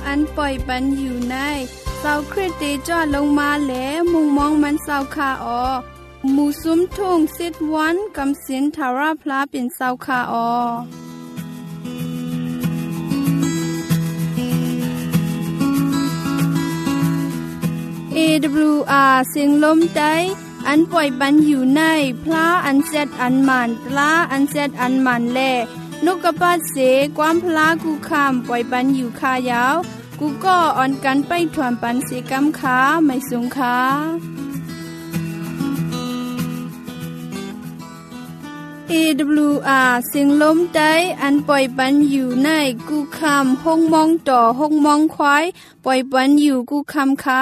อันปล่อยปันอยู่ในเศร้าคริสเตจอดลงมาแหลมุงมองมันเศร้าคาออหมู่ซุ้มทุ่งซิดวันกำสินทาราพลาเป็นเศร้าคาออAWR เสียงลมใจอันปล่อยปันอยู่ในพระอันเซตอันมันตลาอันเซตอันมันแลนกกระปัดเสความพลากูคำปล่อยปันอยู่คายาวกูก็อ่อนกันไปถวนปันเสกำขาไม่สูงขาAWR เสียงลมใจอันปล่อยปันอยู่ในกูคำห้องมองต่อห้องมองควายปล่อยปันอยู่กูคำขา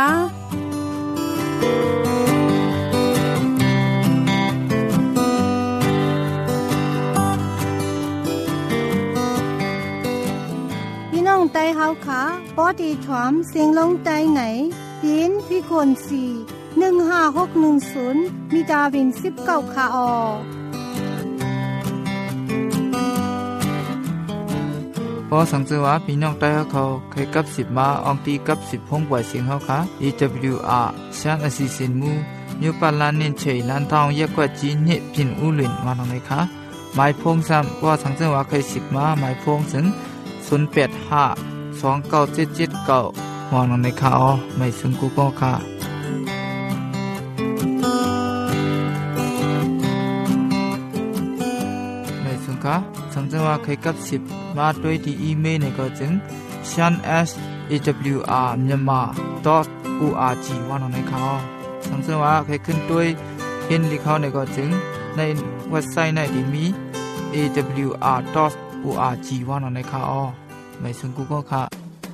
น้องไตเฮาขาปอดีถวมเสียงลงไตไหนยินพี่คน4156110มีดาวิน19คาออพอสังเกตว่าพี่น้องไต้เขาเคยกับ10มาอองตีกับ10ห้องปล่อยเสียงเฮาค่ะ AWR ชานอสิสินมูยูปาลานินเฉยลันทองเยกว่าจีนเฮพินอูลินมาทางไหนคะหมายพงซ้ำว่าสังเกตว่าเคย10มาหมายพงถึง08529779มองในข่าวไม่ซึ่งกูก็ค่ะไม่ซึ่งค่ะสังเกตว่าเคยกับ10มาด้วยที่อีเมลเนี่ยก็จึง shan@awr.myanmar.org ว่าในข่าวสังเกตว่าเคยขึ้นด้วยเห็นที่เขาเนี่ยก็จึงในเว็บไซต์ในที่มี awr.org ว่าในข่าวไม่ซึ่งกูก็ค่ะ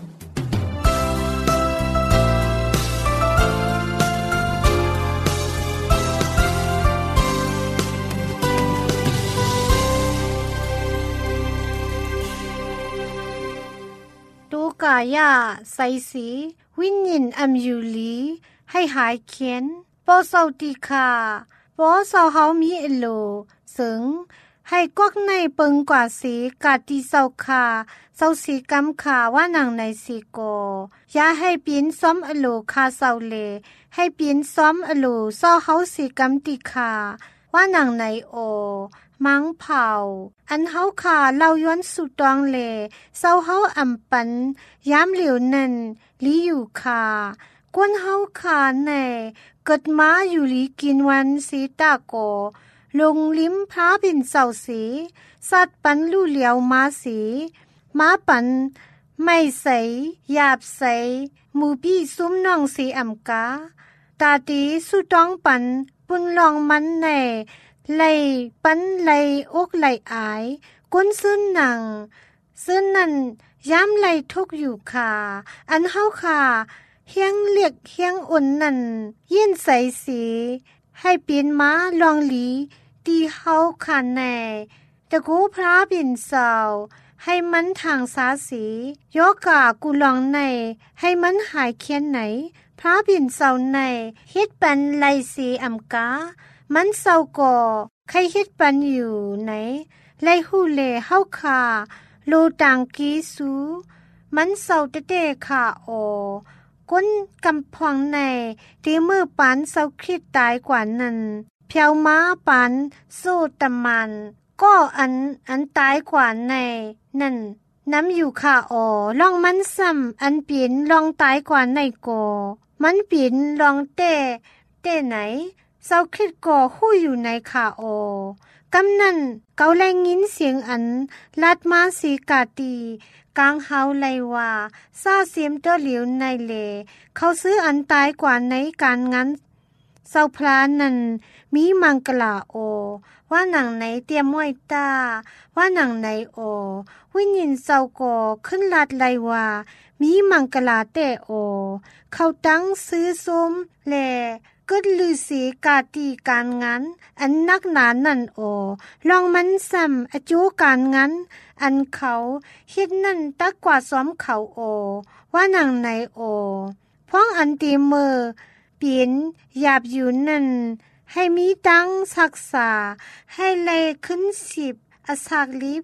ตูกายาไซสีวิญญินอัมยูลีให้หายเขียนปอสาวติคาปอสาวเฮามีเอโลซึ่งให้กวกในเปิงกว่าสีกาติเศร้าคาเศร้าสีกำขาว่านังในสีโกอย่าให้ปีนซ้อมอโลคาเศร้าเลให้ปีนซ้อมอโลเศร้าเฮาสีกำติคาว่านังในโอมังเผาอันเฮาขาเล่าย้อนสุตองเลเศร้าเฮาอำปันย้ำเหลียวนั่นลีอยู่คากวนเฮาขาในเกิดมาอยู่ลีกินวันสีตาโกลงลิ้มพระบินเสาสีสัตว์ปันลู่เหลียวมาสีม้าปันไม่ใสหยาบใสหมูพี่ซุ้มน้องสีอ่ำกาตาตีสุต้องปันปุนลองมันในไล่ปันไล่อกไล่อายก้นซึ้นหนังซึ้นนั่นย้ำไล่ทุกอยู่ค่ะอันเฮาค่ะเฮียงเลียกเฮียงอุ่นนั่นยินใสสีให้ปีนม้าลองหลีตีเฮาค่ะแน่ตะกูพระบินเสาให้มันทางสาสียกากูลองในให้มันหายเคียนไหนพระบินเสาในเฮ็ดปันไลสีอำกามันเศร้าก่อใครเฮ็ดปันอยู่ไหนไลหูเลเฮาคาโลต่างกีสูมันเศร้าเตๆค่ะโอก้นกำพองในที่มือปันเศร้าคิดตายกว่านั้นเพียวม้าปันโซตะมันก็อันตายกว่าในนั่นน้ำอยู่ค่ะโอลองมันซ้ำอันเปลี่ยนลองตายกว่าในโกมันเปลี่ยนลองเต้ไหนเศร้าคิดก่อหู้อยู่ในขาโอกำนั่นเกาแรงยินเสียงอันลัดมาสีกาตีกลางเฮาไลว่าซาเสียมเตอเหลียวในเลเขาซื้ออันตายกว่าในการงั้นเศร้าพลานั่นมีมังกลาโอว่าหนังไหนเตรียมไว้ตาว่าหนังไหนโอวิญญินเศร้าก่อขึ้นลัดไลว่ามีมังกลาเตโอเขาตั้งซื้อส้มแลกึดลือสีกาตีการงั้นอันนักหนานั่นโอลองมันซ้ำอจูการงั้นอันเขาคิดนั่นตักกว่าซ้อมเขาโอว่าหนังไหนโอพ้องอันตีมือเปลี่ยนหยาบอยู่นั่นให้มีตั้งศักษาให้เลยขึ้น10อสักลิบ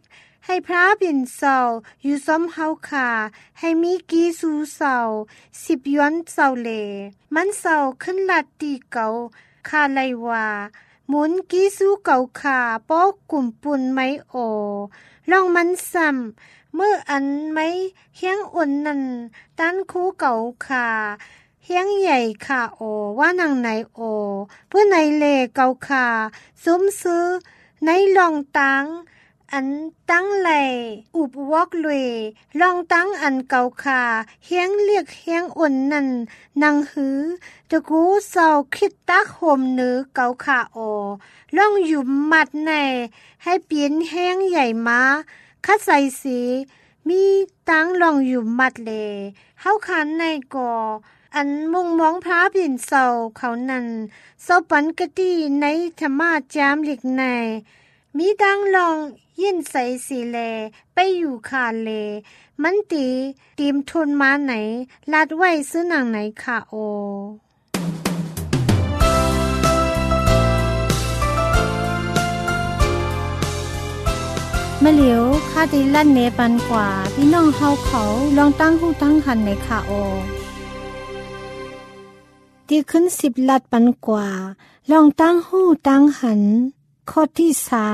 ให้พระบินเศร้าอยู่ซ้อมเฮาค่ะให้มีกีสูเศร้า10ย้อนเศร้าเลมันเศร้าขึ้นลัดตีเก่าคาไลว่าหมุนกีสูเก่าค่ะปอกกลุ่มปุ่นไม้โอลองมันซ้ำเมื่ออันไม้เฮียงอ่อนนั่นตันคู่เก่าค่ะเฮียงใหญ่ค่ะโอว่านางไหนโอเพื่อในเลเก่าค่ะซุ้มซื้อในลองตังอันตั้งไหลอุบวอกลุยลองตั้งอันเก่าค่ะเฮียงเรียกเฮียงอ่อนนั่นนางหือตะกูเศร้าคิดตักห่มเนื้อเก่าค่ะโอลองอยู่มัดในให้เปลี่ยนแห้งใหญ่มาคัดใส่สีมีตังลองอยู่มัดเลเฮาคันในก่ออันมุงมองพระบินเศร้าเขานั้นเศร้าปันกะตีในธรรมาจามหลีกในมีดังลองยินใส่สีแลไปอยู่คาเลมันตีมทุนมาไหนลาดไว้ซื้อหนังไหนค่ะโอมะเหลียวคาติลั่นเนปันกว่าพี่น้องเฮาเขาลองตั้งหูตั้งหันในค่ะโอที่ขึ้น10ลัดปันกว่าลองตั้งหูตั้งหันข้อที่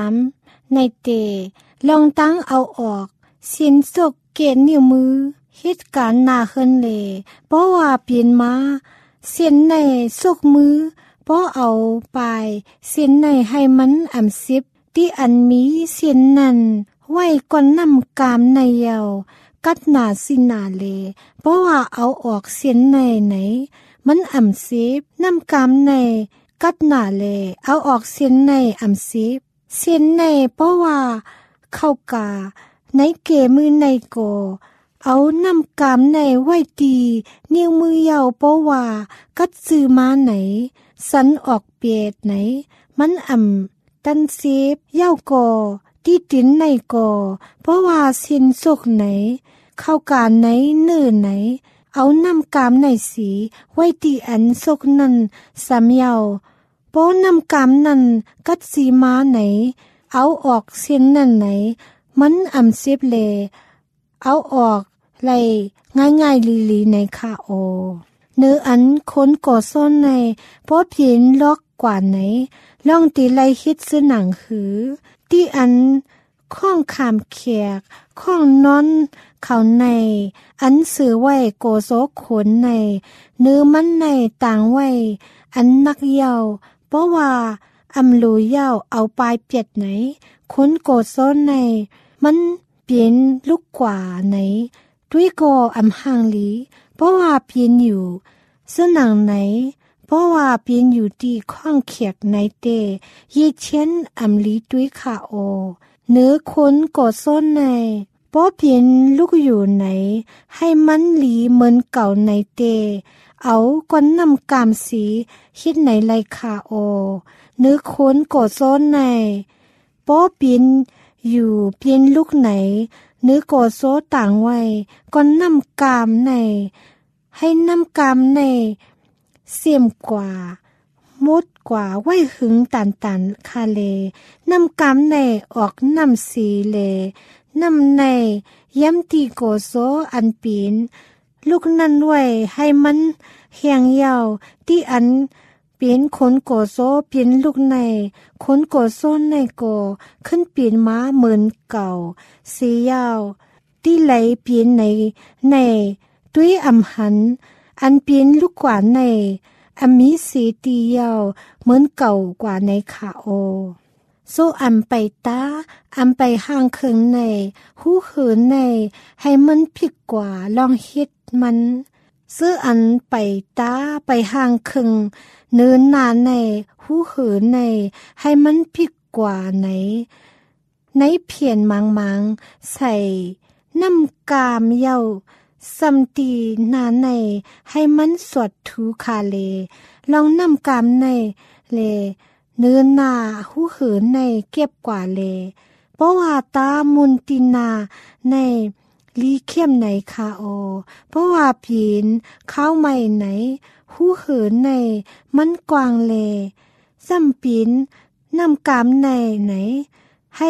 3ในเตลองตั้งเอาออกสินสกเกณฑ์นิ้วมือเหตุการณ์หน้าขึ้นเลยเพราะว่าเปลี่ยนมาเส้นในสกมือเพราะเอาไปเส้นในให้มันสิบที่อันมีเส้นนั้นไว้ก่อนนำกามในเยากัดหน้าสินาเลเพราะว่าเอาออกเส้นในไหนมันสิบนำกามในกัดหน้าเลเอาออกเส้นในสิบเส้นในเพราะว่าเข้ากาในเกมือในโกเอานำกามในไว้ตีนิ้วมือเยาเพราะว่ากัดซื้อมาไหนสันออกเปียดไหนมันตันเซฟเย้าโกที่ตินในโกเพราะว่าสินสกไหนเข้ากาไหนเนื้อไหนเอานำกามในสีไว้ตีอันสกนั้นสามเยาโป้นำกามนั้นกัดสีมาไหนเอาออกเส้นนั้นไหนมันเซฟเลเอาออกไล่ง่ายๆลีๆในคาโอเนื้ออันคนก่อซ่อนในเพราะเพียนล็อกกว่าไหนลองตีไล่ฮิตซื้อหนังหือที่อันข้องขามแขกข้องนอนเขาในอันสื่อไว้โกโซขนในเนื้อมันในต่างไว้อันนักเยาเพราะว่าลูเยาเอาปลายเปียดไหนคนโกโซในมันเปลี่ยนลูกกว่าไหนด้วยก็ห่างลีเพราะว่าเปลี่ยนอยู่ซื้อหนังไหนเพราะว่าเปลี่ยนอยู่ที่ข้องเขียกในเตยี่เช่นลีด้วยค่ะโอเนื้อคนกดซ้นในเพราะเปลี่ยนลูกอยู่ไหนให้มันหลีเหมือนเก่าในเตเอาก้อนนำกามสีคิดไหนไรค่ะโอเนื้อคนกดซ้นในเพราะเปลี่ยนอยู่เปลี่ยนลูกไหนเนื้อกดโซต่างไว้ก้อนนำกามในให้นำกามในเสียมกว่ามดกว่าไว้หึงตันคาเลนำกามในออกนำสีเลนำในย้ำตีโกโซอันปีนลูกนั้นไว้ให้มันแหงยาวที่อันเปลี่ยนขนโกโซเปลี่ยนลูกในขนโกโซในโกขึ้นเปลี่ยนมาเหมือนเก่าสียาวที่ไหลเปลี่ยนในด้วยหันอันเปลี่ยนลูกกว่าในมีสีตียาวเหมือนเก่ากว่าในขาโอโซไปตาไปห่างเคิงในหูเหินในให้มันผิดกว่าลองเฮ็ดมันซื้ออันไปตาไปห่างเคิงเนินนานในหูเหินในให้มันผิดกว่าในเพียนมังใส่น้ำกามเยาซัมตีนาในให้มันสวดทูคาเลลองนำกามในเลเนื้อหน้าหูเหินในเก็บกว่าเลเพราะว่าตามุนตินาในลีเข้มในคาโอเพราะว่าผีนข้าวใหม่ไหนหูเหินในมันกว้างเลซัมปีนนำกามในไหนให้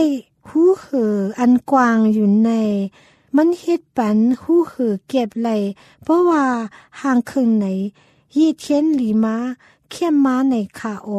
หูเหออันกว้างอยู่ในมันเฮ็ดปันหูเหอเก็บไหลเพราะว่าห่างครึ่งไหนยี่เทียนหลีมาเข้มมาในคาโอ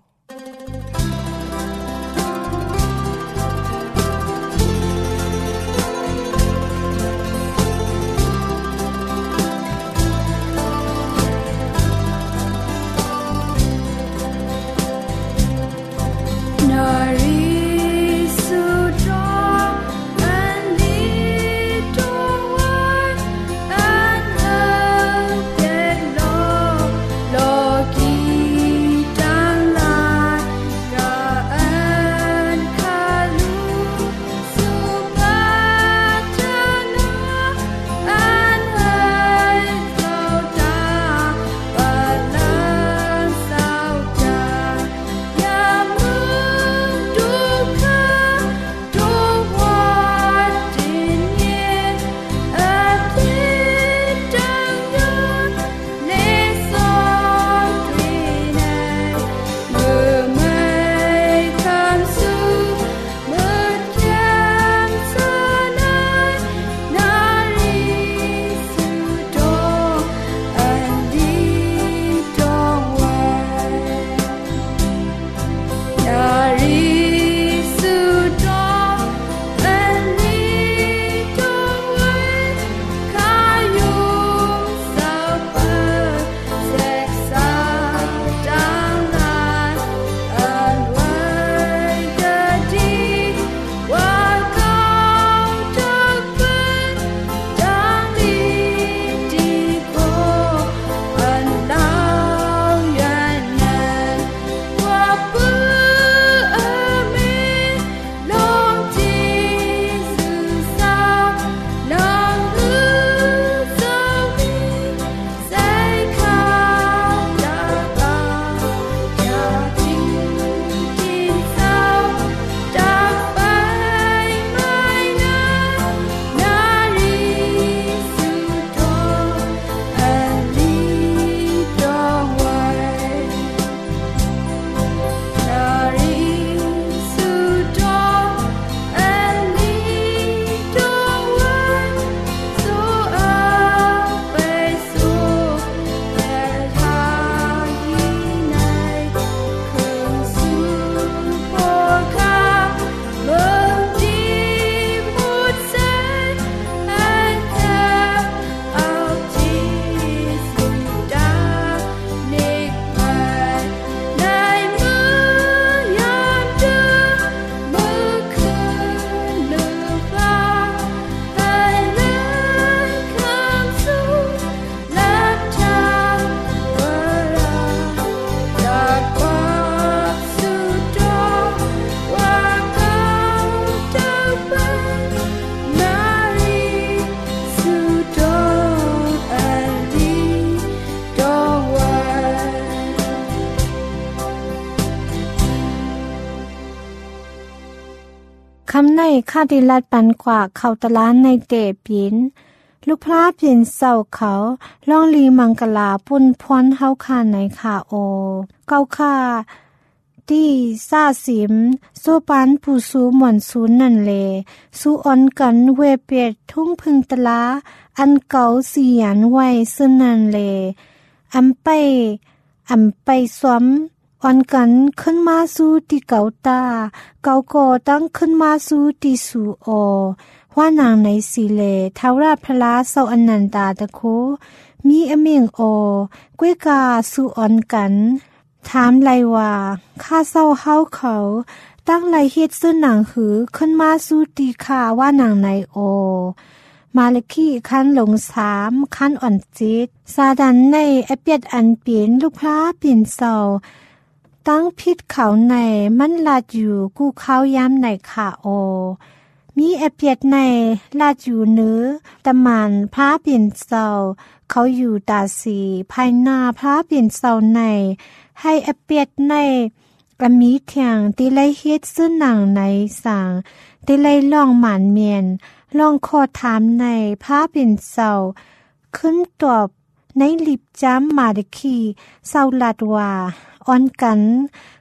คำในข้าดิลัดปันกว่าเขาตะล้านในเตะปีนลูกพระเปลี่ยนเศร้าเขาล่องลีมังกลาปุ่นพรเฮาคาในขาโอเก้าค่าที่ซาสิมโซปานผู้สูหม่อนศูนย์นั่นเลสู้อ่อนกันเวเปียดทุ่งพึงตะลาอันเก่าเสียนไว้ซึ่งนั่นเลอำไปซ้อมอ่อนกันขึ้นมาสู้ที่เก่าตาเก่าก่อตั้งขึ้นมาสู้ที่สู่โอว่านางในสีเลท้าวราชพระลาเศร้าอนันตาตะโคมีอเมียงโอกวยกาสู่อ่อนกันถามไลว่าข้าเศร้าเฮาเขาตั้งไลเฮ็ดซึ่งหนังหือขึ้นมาสู้ตีข้าว่านางในโอมาลคีขั้นหลง3ขั้นอ่อนจิตซาดันในอเปียดอันเปลี่ยนลูกพระเปลี่ยนเศร้าตั้งพิษเขาในมันลาดอยู่กู้เขาย้ำในขาโอมีอเปียดในลาดอยู่เนื้อตะมันพระเปลี่ยนเศร้าเขาอยู่ตาสีภายหน้าพระเปลี่ยนเศร้าในให้อเปียดในมีเถียงตีไลเฮ็ดซึ่งหนังในสั่งตีไลล่องหมานเมียนลองขอถามในพระเป็นเศร้าขึ้นตอบในลิบจ้ำมาดคีเศร้าลัดว่าอ่อนกัน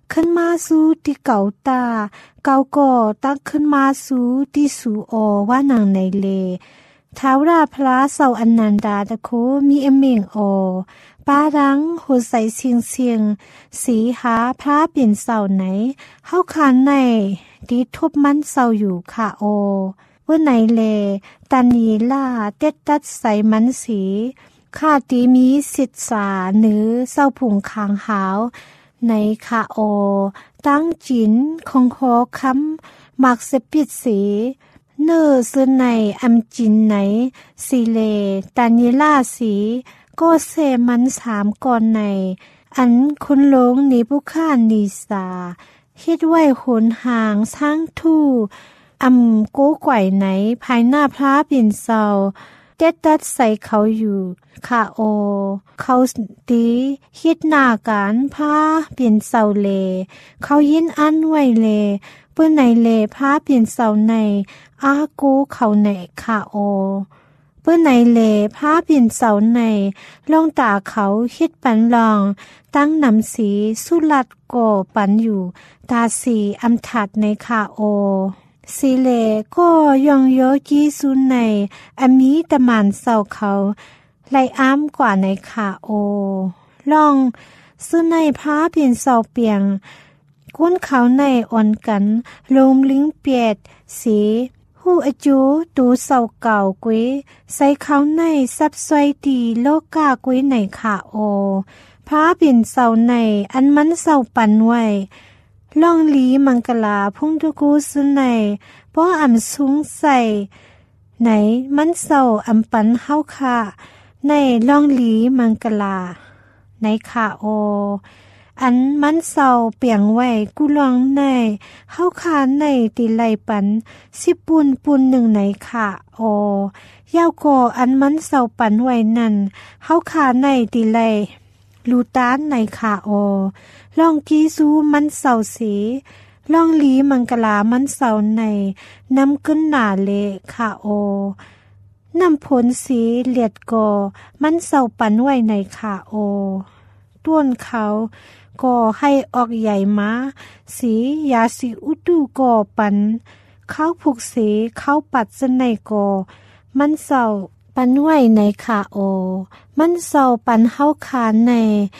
ขึ้นมาสู่ที่เก่าตาเก่าก็ตั้งขึ้นมาสู่ที่สู่อว่าหนังในเลท้าวราพระเสาอนันดาตะโคมีอเมงป้ารังหัวใสเสียงสีหาพระเปลี่ยนเสาไหนเฮาคานในดีทบมันเสาอยู่ค่ะเมื่อไหนเลตันยีล่าเต็ดตัดใส่มันสีข้าตีมีสิทธาหรือเศร้าผุงคางหาวในค่ะตั้งจินคงโคค้ำมักเสปิดสีเนอซื้อในอำจินไหนสีเลตันยีล่าสีก็เสมัน3ก่อนในอันคุณหลงหนีผู้ข้านีสาคิดไว้หนห่างช้างทู่โก้ไกวไหนภายหน้าพระปิ่นเศร้าเด็ดตัดใส่เขาอยู่ค่ะเขาดีคิดหน้าการพาเปลี่ยนเศร้าเลเขายินอันไว้เลเปื้อนในเลพาเปลี่ยนเศร้าในอาโก้เขาในค่ะเปื้อนในเลพาเปลี่ยนเศร้าในลองตาเขาคิดปันลองตั้งนำสีสุลัดโกปันอยู่ตาสีอำถัดในค่ะสีเลก็ยองโยกีซุนในอมีตะมานเศร้าเขาไล่อ้ามกว่าในค่ะลองซุนในพาเปลี่ยนเศร้าเปียงก้นเขาในอ่อนกันลมลิงเปียดสีหูอจูตูเศร้าเก่ากุ้ยใส่เขาในซับซอยตีโลกากุ้ยในค่ะพาเปลี่ยนเศร้าในอันมันเศร้าปันไว้ล่องลีมังกลาพุ่งทุกูสุในป้ออำสูงใส่ไหนมันเศร้าอำปันเฮาค่ะในล่องลีมังกลาในค่ะอันมันเศร้าเปียงไว้กูลองในเฮาค่ะในตีไลปัน10ปูนหนึ่งในค่ะยาวโกอันมันเศร้าปันไว้นั่นเฮาค่ะในตีไลลูตานในค่ะลองกีซูมันเศร้าสีลองลีมังกลามันเศร้าในน้ำขึ้นหนาเลค่ะน้ำผลสีเลียดกอมันเศร้าปันไว้ในค่ะต้นเขาก็ให้ออกใหญ่มาสียาสีอุดูกอปันเข้าผูกสีเข้าปัดสนในกอมันเศร้าปันไว้ในค่ะมันเศร้าปันเฮาคานใน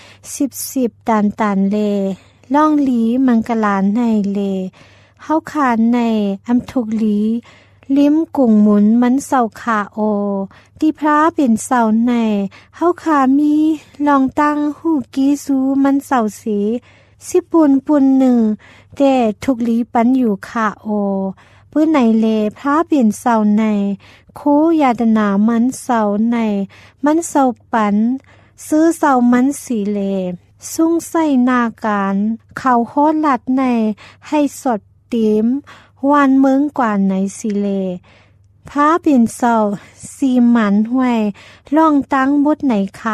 10ตานเลล่องลีมังกลาในเลเฮาคานในอำทุกลีลิ้มกุ่งหมุนมันเศร้าค่ะที่พระเป็นเศร้าในเฮาคามีลองตั้งหูกีซูมันเศร้าสี10ปูนหนึ่งแต่ทุกลีปันอยู่ค่ะเพื่อในเลพระเปลี่ยนเศร้าในโคยาดนามันเศร้าในมันเศร้าปันซื้อเศร้ามันสีเลสุ่งใส่นาการเขาโคหลัดในให้สดเต็มวานเมืองกว่าในสีเลพระเปลี่ยนเศร้าสีหมันห้วยล่องตั้งบดในค่ะ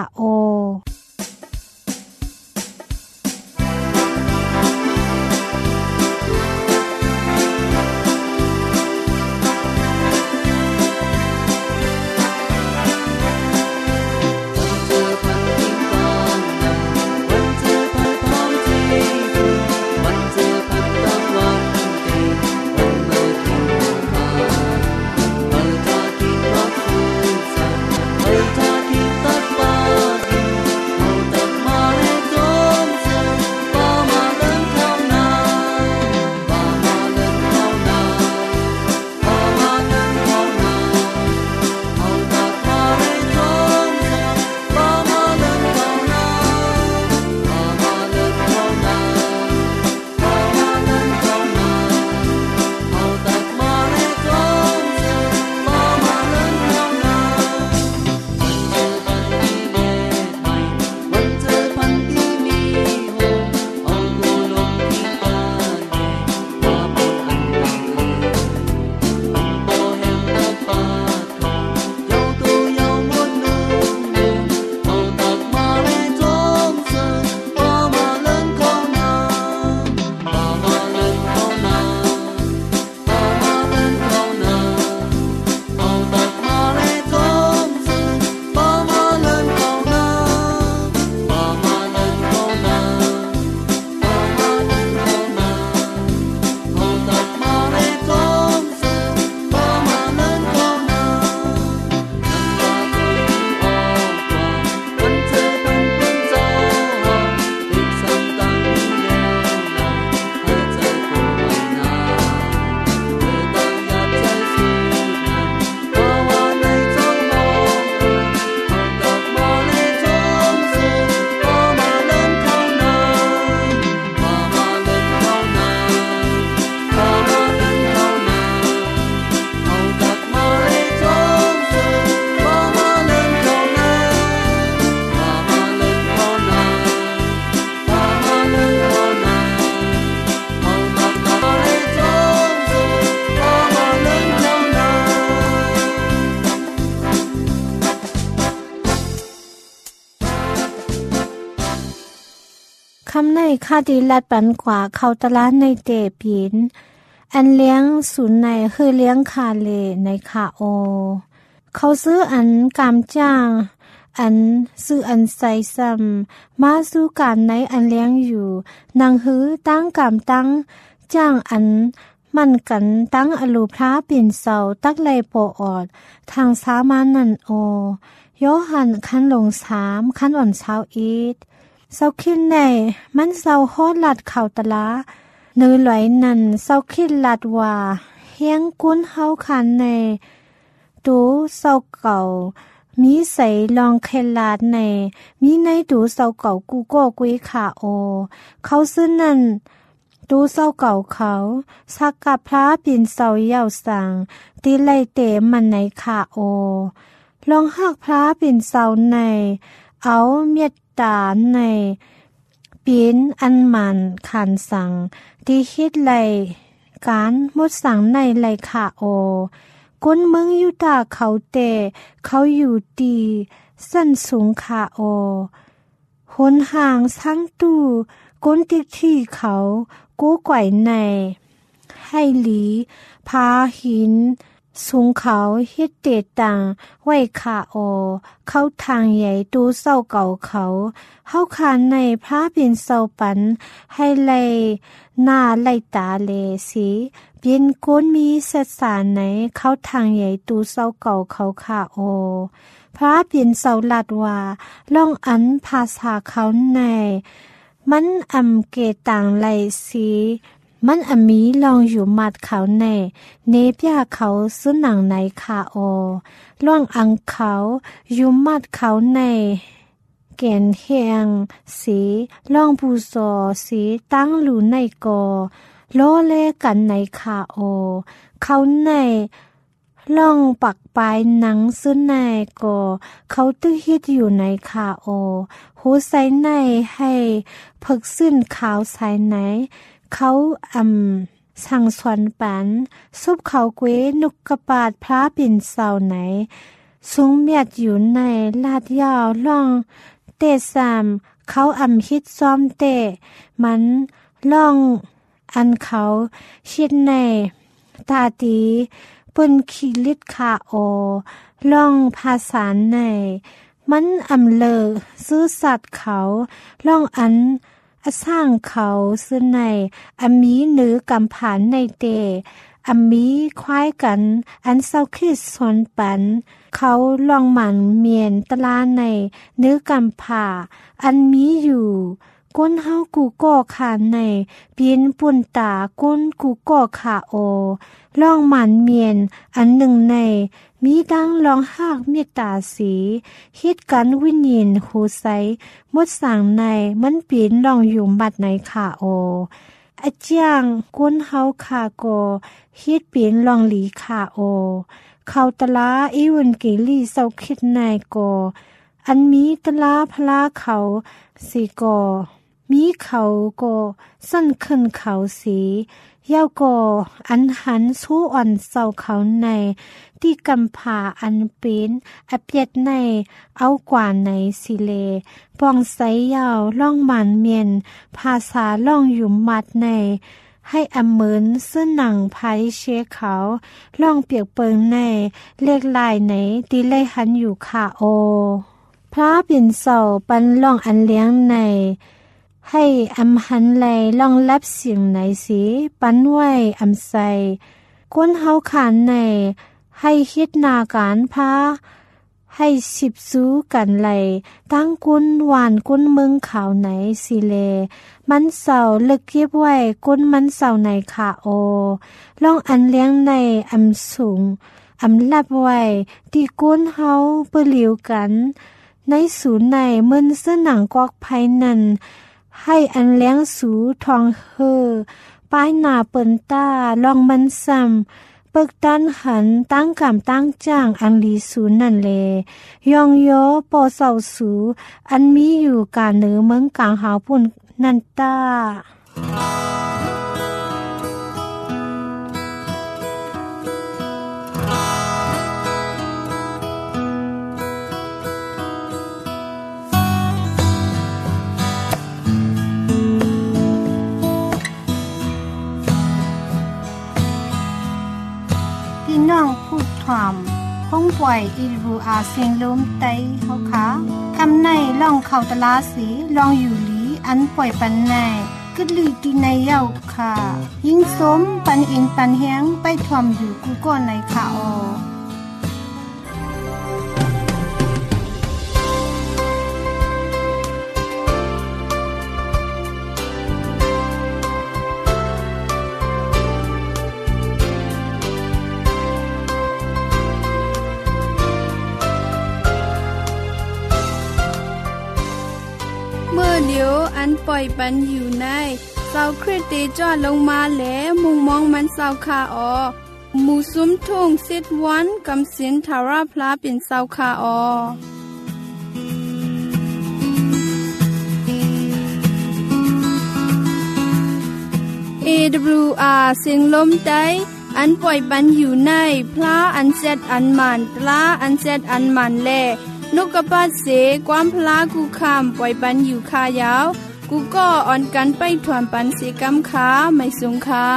ำในคาดีลัดปันกว่าเขาตลาดในเตปีนอันเลี้ยงศูนย์ในคือเลี้ยงคาเลในคาโอเขาซื้ออันกามจ้างอันซื้ออันใส่ซ้ำมาสู้การในอันเลี้ยงอยู่นางหือตั้งกามตั้งจ้างอันมันกันตั้งอลูพระปิ่นเสาตักไลโปออดทางสามานันโอโยหันคันลง3คันอ่อนเช้าอีดเศร้าคิดในมันเศร้าโฮดลัดเข่าตะละเนื้อไหลนั่นเศร้าคิดลัดว่าเฮียงกุ้นเฮาคันในดูเศร้าเก่ามีใส่ลองเคลาดในมีในดูเศร้าเก่ากูโก้กุยขาโอเขาซื้อนั่นดูเศร้าเก่าเขาสักกับพระปิ่นเศร้าเย่าสังตีไลเตมันในขาโอลองหักพระปิ่นเศร้าในเอาเมียตาในปีนอันมันขันสังที่ฮิตไลการมดสังในไลขาโอก้นเมืองยุตาเขาเตเขาอยู่ดีสั้นสูงขาโอหนห่างทั้งตู้ก้นติกที่เขากู้ไกวในให้หลีพาหินสูงเขาเฮ็ดเตตังไว้ขาโอเข้าทางใหญ่ตูเศร้าเก่าเขาเฮาคานในพระเป็นเศร้าปันให้ไลหน้าไลตาเลสีเป็นก้นมีเสสารไหนเข้าทางใหญ่ตูเศร้าเก่าเขาขาโอพระเป็นเศร้าลัดว่าล่องอันภาษาเขาในมันอำเกต่างไลสีมันอมีลองอยู่มัดเขาในเนปยาเขาสุนังในคาโอล่องอังเขาอยู่มัดเขาในแก่นเฮียงสีล่องบูซอสีตั้งหลูในกอโลเลกันในคาโอเขาในล่องปักปลายหนังสุนในกอเขาตื้อฮิตอยู่ในคาโอหูใส่ในให้พึกซึ่นขาวใส่ไหนเขาสั่งสวนปันซุบเขาเกวนุกกระปาดพระปิ่นเสาไหนสูงเมียดอยู่ในลาดยาวล่องเตะสามเขาฮิตซ้อมเตะมันล่องอันเขาชิดในตาตีปนขีลิดขาโอล่องภาษาในมันเลอซื้อสัตว์เขาล่องอันสร้างเขาซึ่งในมีหรือกำผานในเตมีควายกันอันเศร้าคิดสนปันเขาลองหมันเมียนตลาในเนื้อกำผ่าอันมีอยู่ก้นเฮากูก่อขาในเปียนปุ่นตาก้นกูก่อขาโอลองหมันเมียนอันหนึ่งในมีดังลองหากเมตตาสีฮิตกันวิญญาณหูใสมดสั่งในมันปีนลองอยู่บัดในขาโออาจางก้นเฮาขาโกฮิตปีนลองหลีขาโอเขาตะลาอีวันกิลีเศร้าคิดในโกอันมีตะลาพลาเขาสีโกมีเขาโกสั้นขึ้นเขาสีเย้าโกอันหันสู้อ่อนเศร้าเขาในที่กำผาอันเป็นอเปียดในเอากว่าในสิเลปองไสยาวล่องมันเมียนภาษาล่องอยู่มัดในให้เหมือนเสื้อหนังพายเชเขาล่องเปียกเปิงในเล็กลายไหนตีไลหันอยู่ขาโอพระปิ่นเศร้าปันล่องอันเลี้ยงในให้หันไหลลองรับเสียงไหนสิปันไว้ใส่ก้นเฮาขานในให้คิดนาการพาให้สิบสู้กันไหลตั้งก้นหวานก้นเมืองขาวไหนสิเลมันเสาเลึกเก็บไว้ก้นมันเสาในขาโอลองอันเลี้ยงในสูงลับไว้ที่ก้นเฮาเปลิวกันในศูนย์ในมึนเสื้อหนังกอกภายนั้นให้อันเลี้ยงสูทองป้ายหน้าเปิ่นตาลองมันซ้ำเปิกตันหันตั้งกำตั้งจ้างอันลีสูนั่นเลยองโยปอเศร้าสูอันมีอยู่กาเหนือเมืองกลางหาวปุ่นนันตาเพี่น้องพูดถามคงปล่อยอีรูอาเสียงลมไตเฮาค่ะคำในล่องเข้าตลาสีลองอยู่หลีอันปล่อยปันในกึดลีตีในเย้าค่ะยิ่งสมปันอินปันแฮงไปทอมอยู่กูก่อนในค่ะออเมื่อเดียวอันปล่อยปันอยู่ในเสาคริสติจอดลงมาแหลมุงมองมันเสาคาออหมู่ซุ้มทุ่งสิทวันกำสินทาราพลาเป็นเสาคาออAWR เสียงลมใจอันปล่อยปันอยู่ในพระอันเจ็ดอันมันตราอันเจ็ดอันมันแลนกกระปาดเสความพลากูคำปล่อยปันอยู่คายาวกูก็อ่อนกันไปถวนปันเสกำขาไม่สูงขา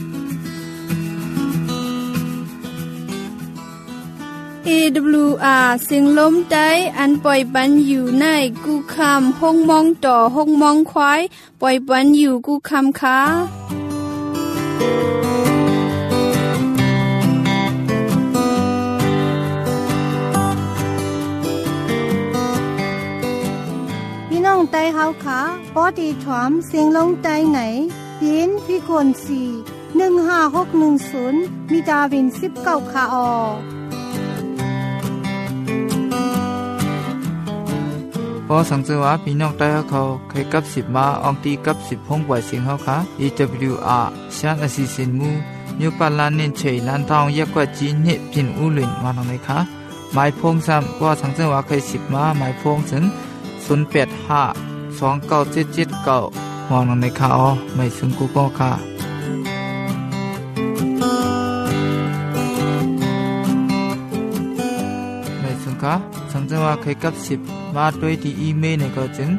AWR เสียงลมใจอันปล่อยปันอยู่ในกูคำห้องมองต่อห้องมองควายปล่อยปันอยู่กูคำขาน้องไตเฮาค่ะปอดีถอมเสียงลงไตไหนปีนพี่คน4 15610มีดาวิน19ค่ะออพอสังเกตว่าพี่น้องไต้เขาเคยกับ10มาอองตีกับ10ห้องปล่อยเสียงเฮาค่ะ AWR ชานอสิสินมูนิวปาลานินเฉยลันทองยักกว่าจีนเนี่ยพินอุลินวานไหนคะหมายพงซ้ำว่าสังเกตว่าเคย10มาหมายพงถึง085297779มองในข่าวไม่ซึ่งกูก็ค่ะไม่ซึ่งค่ะสังเกตว่าเคยกับ10มาด้วยที่อีเมลในก็จึง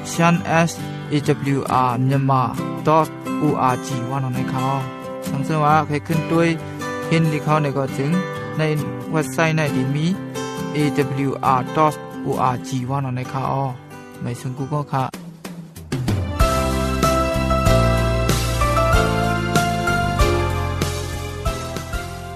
shan@awr.org ว่าในข่าวสังเกตว่าเคยขึ้นด้วยเห็นที่เขาในก็จึงในเว็บไซต์ในที่มี awr.org ว่าในข่าวไม่ซึ่งกูก็ค่ะ